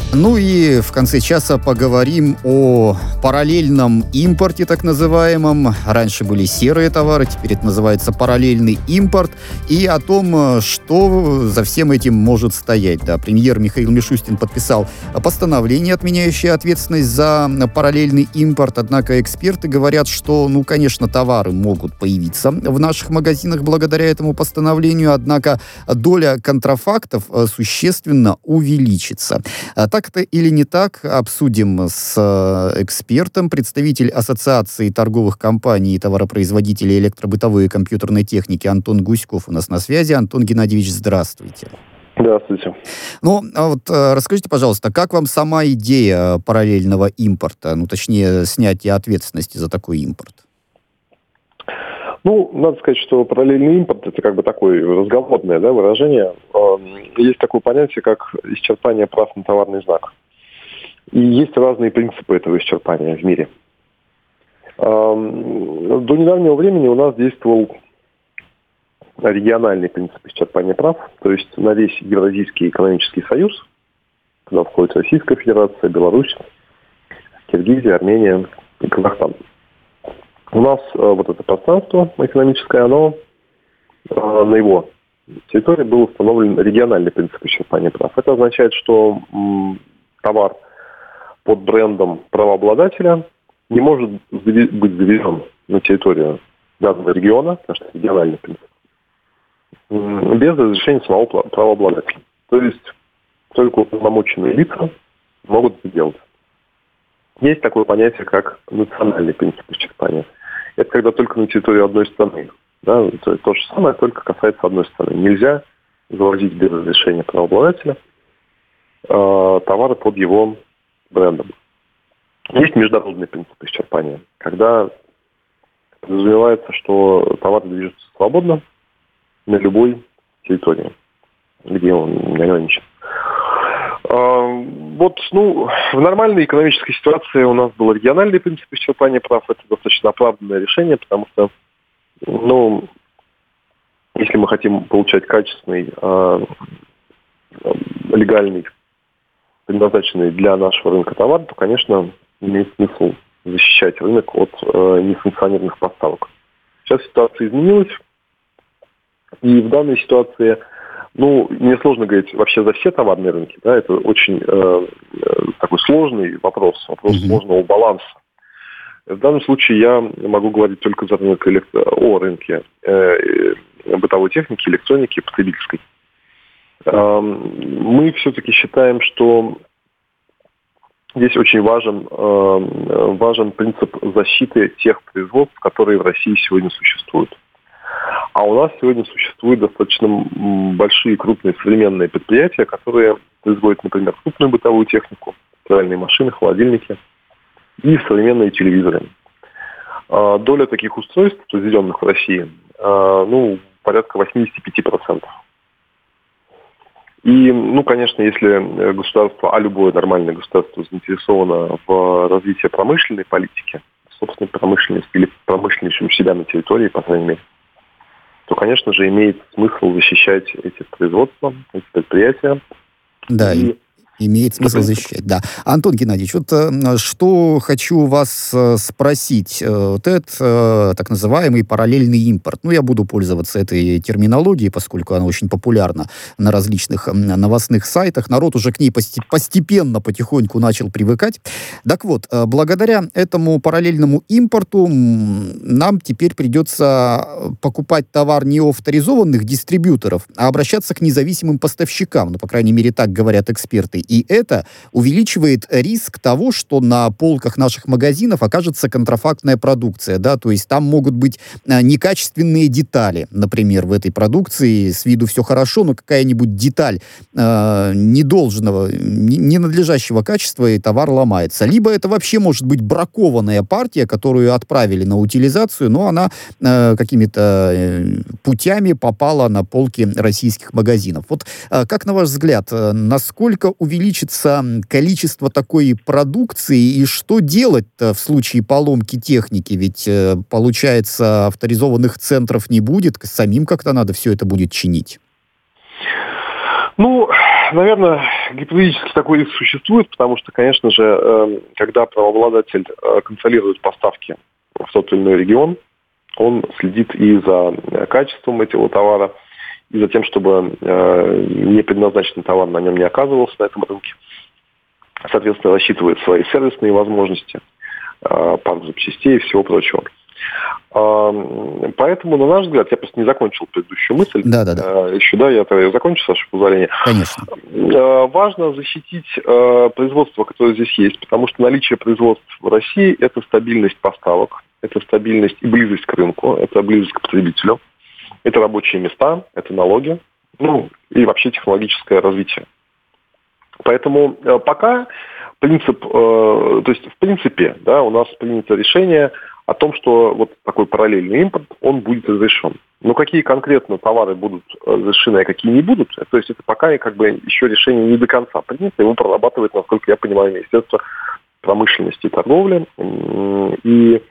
Ну и в конце часа поговорим о параллельном импорте, так называемом. Раньше были серые товары, теперь это называется параллельный импорт. И о том, что за всем этим может стоять. Да, премьер Михаил Мишустин подписал постановление, отменяющее ответственность за параллельный импорт. Однако эксперты говорят, что, конечно, товары могут появиться в наших магазинах благодаря этому постановлению, однако доля контрафактов существенно увеличится. Так это или не так, обсудим с экспертом. Представитель Ассоциации торговых компаний и товаропроизводителей электробытовой и компьютерной техники Антон Гуськов у нас на связи. Антон Геннадьевич, здравствуйте. Здравствуйте. Расскажите, пожалуйста, как вам сама идея параллельного импорта, точнее, снятия ответственности за такой импорт? Надо сказать, что параллельный импорт — это такое разговорное выражение. Есть такое понятие, как исчерпание прав на товарный знак. И есть разные принципы этого исчерпания в мире. До недавнего времени у нас действовал региональный принцип исчерпания прав, то есть на весь Евразийский экономический союз, куда входит Российская Федерация, Беларусь, Киргизия, Армения и Казахстан. У нас это пространство экономическое, оно на его территории был установлен региональный принцип исчерпания прав. Это означает, что товар под брендом правообладателя не может быть завезен на территорию данного региона, потому что это региональный принцип, без разрешения самого правообладателя. То есть только уполномоченные лица могут это делать. Есть такое понятие, как национальный принцип исчерпания. Это когда только на территории одной страны. Да, то же самое, только касается одной страны. Нельзя завозить без разрешения правообладателя товары под его брендом. Есть международный принцип исчерпания, когда подразумевается, что товар движется свободно на любой территории, где он ограничен. В нормальной экономической ситуации у нас был региональный принцип исчерпания прав. Это достаточно оправданное решение, потому что, если мы хотим получать качественный, легальный, предназначенный для нашего рынка товар, то, конечно, имеет смысл защищать рынок от несанкционированных поставок. Сейчас ситуация изменилась, и в данной ситуации мне сложно говорить вообще за все товарные рынки. Да, это очень такой сложный вопрос сложного баланса. В данном случае я могу говорить только за рынок о рынке бытовой техники, электроники, потребительской. Мы все-таки считаем, что здесь очень важен принцип защиты тех производств, которые в России сегодня существуют. А у нас сегодня существуют достаточно большие, крупные, современные предприятия, которые производят, например, крупную бытовую технику, стиральные машины, холодильники и современные телевизоры. Доля таких устройств, произведенных в России, порядка 85%. И, конечно, если государство, а любое нормальное государство заинтересовано в развитии промышленной политики, собственной промышленности или промышленности у себя на территории, по крайней мере, то, конечно же, имеет смысл защищать эти производства, эти предприятия. Да, имеет смысл защищать, да. Антон Геннадьевич, что хочу вас спросить. Это так называемый параллельный импорт. Я буду пользоваться этой терминологией, поскольку она очень популярна на различных новостных сайтах. Народ уже к ней постепенно, потихоньку начал привыкать. Так вот, благодаря этому параллельному импорту нам теперь придется покупать товар не у авторизованных дистрибьюторов, а обращаться к независимым поставщикам. По крайней мере, так говорят эксперты. И это увеличивает риск того, что на полках наших магазинов окажется контрафактная продукция, да, то есть там могут быть некачественные детали, например, в этой продукции, с виду все хорошо, но какая-нибудь деталь ненадлежащего качества, и товар ломается. Либо это вообще может быть бракованная партия, которую отправили на утилизацию, но она какими-то путями попала на полки российских магазинов. Как на ваш взгляд, насколько увеличится количество такой продукции и что делать-то в случае поломки техники? Ведь, получается, авторизованных центров не будет, самим как-то надо все это будет чинить. Наверное, гипотетически такой риск существует, потому что, конечно же, когда правообладатель контролирует поставки в тот или иной регион, он следит и за качеством этого товара, и за тем, чтобы не предназначенный товар на нем не оказывался на этом рынке. Соответственно, рассчитывает свои сервисные возможности, парк запчастей и всего прочего. Поэтому, на наш взгляд, я просто не закончил предыдущую мысль. Да. Я закончу, с вашего позволения. Конечно. Важно защитить производство, которое здесь есть, потому что наличие производств в России – это стабильность поставок, это стабильность и близость к рынку, это близость к потребителю, это рабочие места, это налоги, и вообще технологическое развитие. Поэтому пока принцип, то есть в принципе, да, у нас принято решение о том, что вот такой параллельный импорт, он будет разрешен. Но какие конкретно товары будут разрешены, а какие не будут, то есть это пока еще решение не до конца принято, его прорабатывает, насколько я понимаю, Министерство промышленности и торговли, и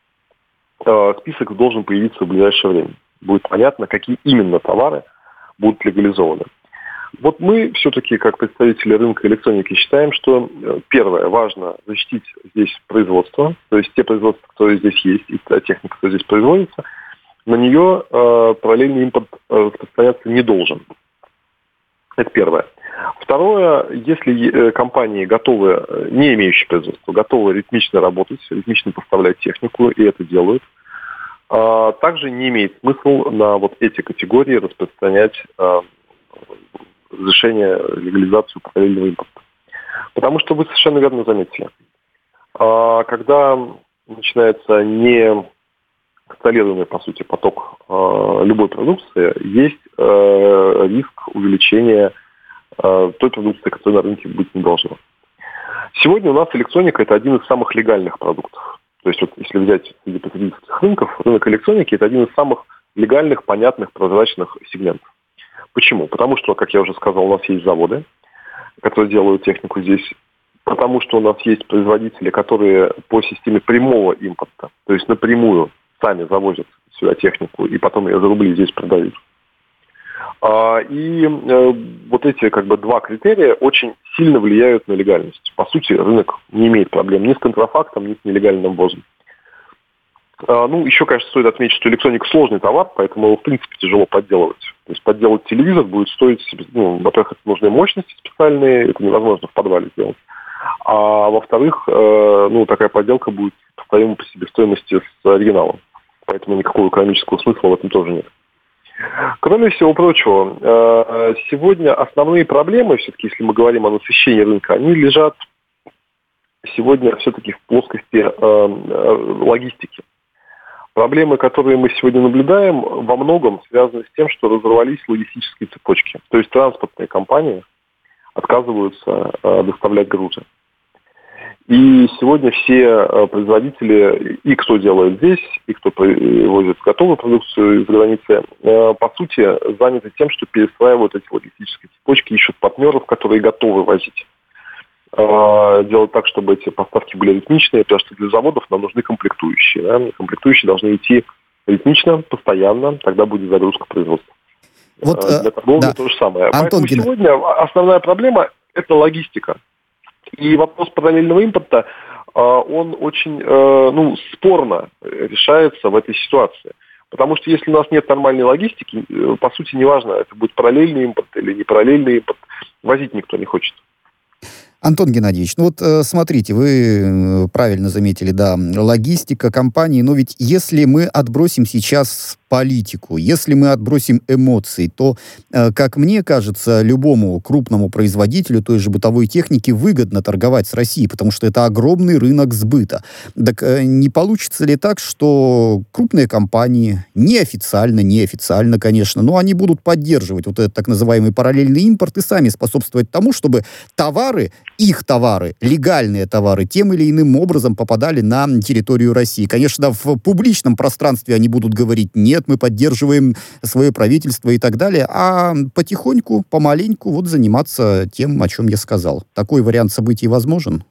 список должен появиться в ближайшее время. Будет понятно, какие именно товары будут легализованы. Вот мы все-таки, как представители рынка электроники, считаем, что первое, важно защитить здесь производство, то есть те производства, которые здесь есть, и та техника, которая здесь производится, на нее параллельный импорт распространяться не должен. Это первое. Второе, если компании готовы, не имеющие производства, готовы ритмично работать, ритмично поставлять технику, и это делают, также не имеет смысла на вот эти категории распространять разрешение, легализацию параллельного импорта. Потому что вы совершенно верно заметили. Когда начинается неконтролируемый, по сути, поток любой продукции, есть риск увеличения той продукции, которая на рынке быть не должна. Сегодня у нас электроника – это один из самых легальных продуктов. То есть, вот, если взять среди потребительских рынков, рынок электроники – это один из самых легальных, понятных, прозрачных сегментов. Почему? Потому что, как я уже сказал, у нас есть заводы, которые делают технику здесь. Потому что у нас есть производители, которые по системе прямого импорта, то есть напрямую сами завозят сюда технику и потом ее за рубли здесь продают. И вот эти два критерия очень сильно влияют на легальность. По сути, рынок не имеет проблем ни с контрафактом, ни с нелегальным ввозом. Еще, конечно, стоит отметить, что электроника сложный товар, поэтому его, в принципе, тяжело подделывать. То есть подделать телевизор будет стоить, во-первых, это нужны мощности специальные, это невозможно в подвале сделать. А во-вторых, такая подделка будет по своему по себестоимости с оригиналом. Поэтому никакого экономического смысла в этом тоже нет. Кроме всего прочего, сегодня основные проблемы, все-таки, если мы говорим о насыщении рынка, они лежат сегодня все-таки в плоскости логистики. Проблемы, которые мы сегодня наблюдаем, во многом связаны с тем, что разорвались логистические цепочки. То есть транспортные компании отказываются доставлять грузы. И сегодня все производители, и кто делает здесь, и кто привозит готовую продукцию из-за границы, по сути, заняты тем, что перестраивают эти логистические цепочки, ищут партнеров, которые готовы возить. Делать так, чтобы эти поставки были ритмичные, потому что для заводов нам нужны комплектующие. Да? Комплектующие должны идти ритмично, постоянно, тогда будет загрузка производства. Для торговли то же самое. Антон, поэтому сегодня основная проблема – это логистика. И вопрос параллельного импорта, он очень спорно решается в этой ситуации. Потому что если у нас нет нормальной логистики, по сути, неважно, это будет параллельный импорт или не параллельный импорт, возить никто не хочет. Антон Геннадьевич, смотрите, вы правильно заметили, да, логистика компании, но ведь если мы отбросим сейчас политику, если мы отбросим эмоции, то, как мне кажется, любому крупному производителю той же бытовой техники выгодно торговать с Россией, потому что это огромный рынок сбыта. Так не получится ли так, что крупные компании неофициально, конечно, но они будут поддерживать вот этот так называемый параллельный импорт и сами способствовать тому, чтобы их товары, легальные товары, тем или иным образом попадали на территорию России. Конечно, в публичном пространстве они будут говорить: нет, мы поддерживаем свое правительство и так далее, а потихоньку, помаленьку заниматься тем, о чем я сказал. Такой вариант событий возможен?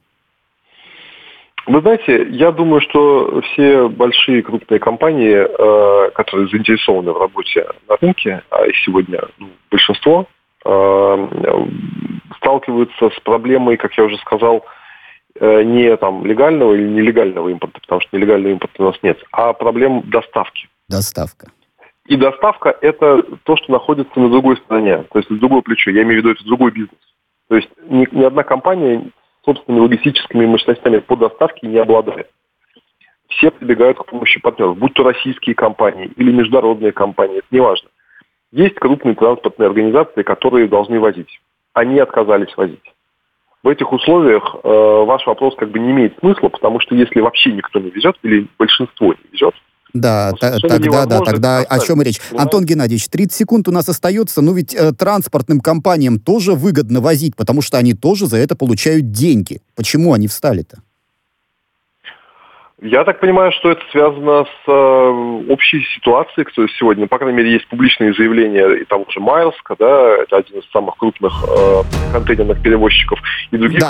Вы знаете, я думаю, что все большие крупные компании, которые заинтересованы в работе на рынке, а их сегодня большинство, сталкиваются с проблемой, как я уже сказал, не там легального или нелегального импорта, потому что нелегального импорта у нас нет, а проблем доставки. Доставка. И доставка – это то, что находится на другой стороне, то есть на другое плечо. Я имею в виду, это другой бизнес. То есть ни одна компания собственными логистическими мощностями по доставке не обладает. Все прибегают к помощи партнеров, будь то российские компании или международные компании, это не важно. Есть крупные транспортные организации, которые должны возить. Они отказались возить. В этих условиях ваш вопрос как бы не имеет смысла, потому что если вообще никто не везет или большинство не везет, да, тогда о чем речь? Понимаете? Антон Геннадьевич, 30 секунд у нас остается, но ведь транспортным компаниям тоже выгодно возить, потому что они тоже за это получают деньги. Почему они встали-то? Я так понимаю, что это связано с общей ситуацией, которая сегодня, по крайней мере, есть публичные заявления и того же Майерска, да, это один из самых крупных контейнерных перевозчиков, и других. Да.